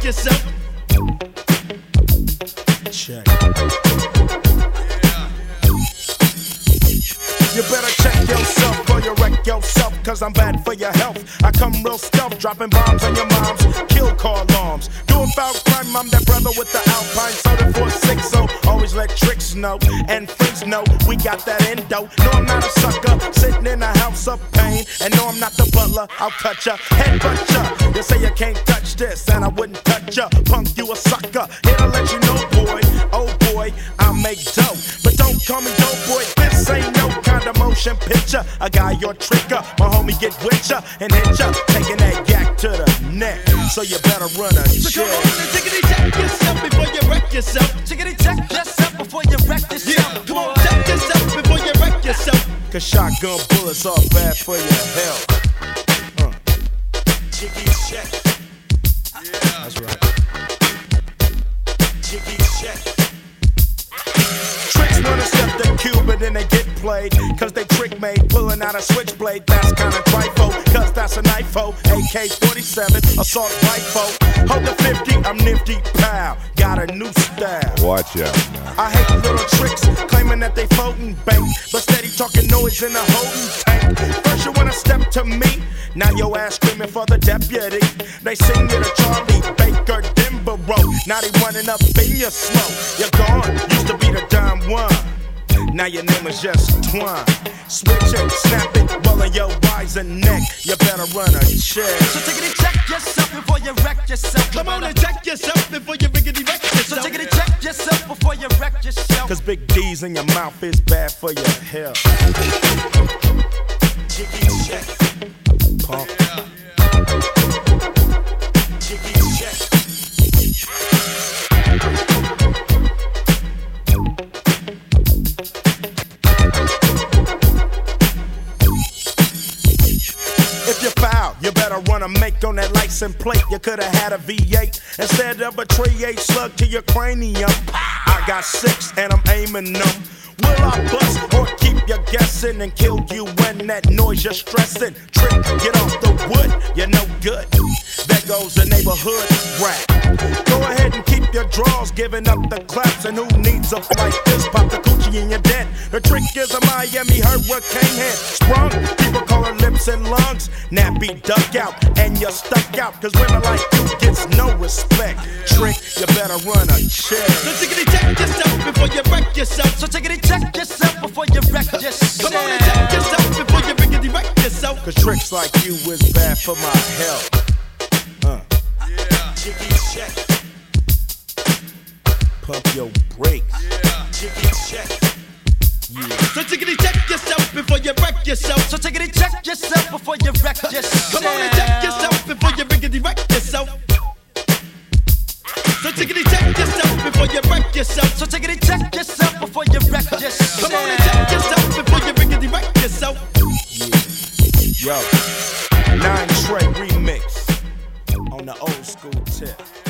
yourself. Check. You better check yourself or you wreck yourself, cause I'm bad for your health. I come real stealth, dropping bombs on your moms, kill car alarms. Doing foul crime, I'm that brother with the Alpine soda 460. Always let tricks know, and friends know we got that endo. No, I'm not a sucker, sitting in a house of pain. And no, I'm not the butler, I'll cut ya, headbutt ya. You say you can't touch this, and I wouldn't touch ya. Punk, you a sucker, here to let you know, boy. Oh boy, I make dough, but don't call me dope boy. This ain't no kind of motion picture. A guy your tricker, my homie get with ya and hit ya, taking that yak to the neck. So you better run a check. So come on and tickety check yourself before you wreck yourself. Tickety check yourself before you wreck yourself. Yeah, come on, check yourself before you wreck yourself. Cause shotgun bullets are bad for your health. Jiggy check. Yeah, that's right. Jiggy check. Tricks wanna step the cube and then they get played. Cause they trick made, pulling out a switchblade. That's kinda trifle, cause that's a knifo. AK-47, assault rifle. Hold the 50, I'm nifty, pow. Got a new style. Watch out now. I hate little tricks, claiming that they floating bank, but steady talking noise in a holding tank. First you wanna step to me, now your ass screaming for the deputy. They sing you to Charlie Baker Denborough. Now they running up in your slow. You're gone, used to be the dime one. Now your name is just Twine. Switch it, snap it, rolling your wise and neck. You better run a check. So take it and check yourself before you wreck yourself. Come on and check yourself before you riggedy wreck yourself. So take it and check yourself before you wreck yourself. Cause big D's in your mouth is bad for your health. Jiggy check. Pump. Jiggy check. If you foul, you better run a make on that license plate. You could've had a V8 instead of a .38 slug to your cranium. I got 6 and I'm aiming them. Will I bust or keep you guessing and kill you when that noise you're stressing? Trick, get off the wood, you're no good. There goes the neighborhood rap. Go ahead and keep your draws, giving up the claps. And who needs a fight this? Pop the coochie and you're dead. The trick is a Miami hurricane head. Sprung, people call her lips and lungs. Nappy duck out and you're stuck out. Cause women like you gets no respect. Trick, you better run a check. So tickety check yourself before you wreck yourself. So tickety check yourself before you wreck yourself. Come on and check yourself before you riggedy wreck yourself. Cause tricks like you is bad for my health. Yeah. Jiggy check. Pump your brakes. Yeah. Jiggy check. Yeah. So tickety check yourself before you wreck yourself. So tickety check yourself before you wreck yourself. Come on and check yourself before you riggedy wreck yourself. So tickety check yourself before you wreck yourself. So tickety check yourself before you wreck yourself. Come on and check yourself before you riggedy wreck yourself. Yeah. Yo, 9 Trey remix on the old school tip.